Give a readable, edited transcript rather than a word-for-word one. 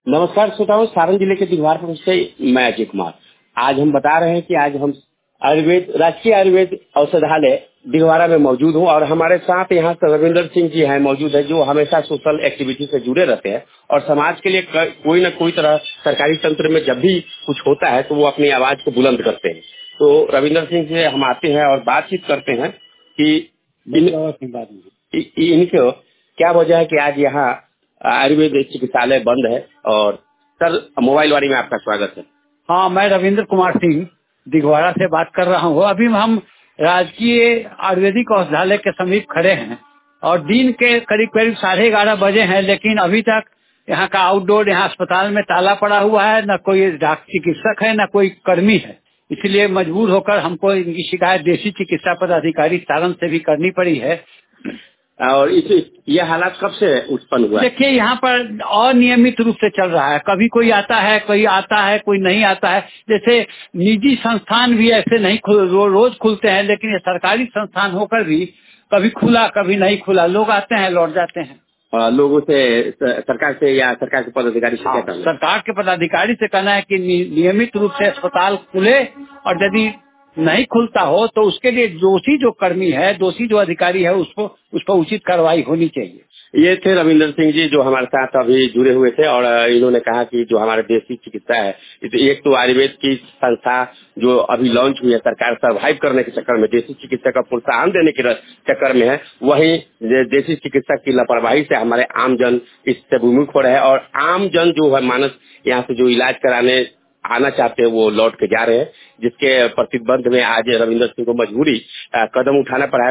नमस्कार श्रोताओं, सारण जिले के दिघवार से मैं अजय कुमार। आज हम बता रहे हैं कि आज हम राजकीय आयुर्वेद औषधालय दिघवारा में मौजूद हूँ और हमारे साथ यहाँ रविंदर सिंह जी हैं मौजूद है, जो हमेशा सोशल एक्टिविटी से जुड़े रहते हैं और समाज के लिए कोई न कोई तरह सरकारी तंत्र में जब भी कुछ होता है तो वो अपनी आवाज को बुलंद करते हैं। तो रविंदर सिंह से हम आते हैं और बातचीत करते हैं कि इनको क्या वजह है कि आज यहाँ आयुर्वेद चिकित्सालय बंद है। और सर, मोबाइल वाली में आपका स्वागत है। हाँ, मैं रविंद्र कुमार सिंह दिघवारा से बात कर रहा हूँ। अभी हम राजकीय आयुर्वेदिक औषधालय के समीप खड़े हैं और दिन के करीब करीब 11:30 बजे हैं, लेकिन अभी तक यहाँ का आउटडोर यहाँ अस्पताल में ताला पड़ा हुआ है। न कोई चिकित्सक है, न कोई कर्मी है। इसलिए मजबूर होकर हमको इनकी शिकायत देशी चिकित्सा पदाधिकारी सारण से भी करनी पड़ी है। और यह हालात कब से उत्पन्न हुआ? देखिए, यहाँ पर अनियमित रूप से चल रहा है। कभी कोई आता है, कोई नहीं आता है। जैसे निजी संस्थान भी ऐसे नहीं रोज खुलते हैं, लेकिन ये सरकारी संस्थान होकर भी कभी खुला कभी नहीं खुला। लोग आते हैं, लौट जाते हैं। लोगों से सरकार से या सरकार के पदाधिकारी से क्या कहना है? सरकार के पदाधिकारी से कहना है कि नियमित रूप से अस्पताल खुले, और यदि नहीं खुलता हो तो उसके लिए जो कर्मी है, दोषी जो अधिकारी है, उस पर उचित कार्रवाई होनी चाहिए। ये थे रविंदर सिंह जी, जो हमारे साथ अभी जुड़े हुए थे और इन्होंने कहा कि जो हमारे देसी चिकित्सा है, एक तो आयुर्वेद की संस्था जो अभी लॉन्च हुई है, सरकार सर्वाइव करने के चक्कर में देसी चिकित्सा का प्रोत्साहन देने के चक्कर में है, वहीं देसी चिकित्सा की लापरवाही से हमारे आमजन इससे विमुख हो रहे हैं और आमजन जो है मानस यहाँ से जो इलाज कराने आना चाहते हैं वो लौट के जा रहे हैं, जिसके प्रतिबंध में आज रविंदर सिंह को मजबूरी कदम उठाना पड़ा है।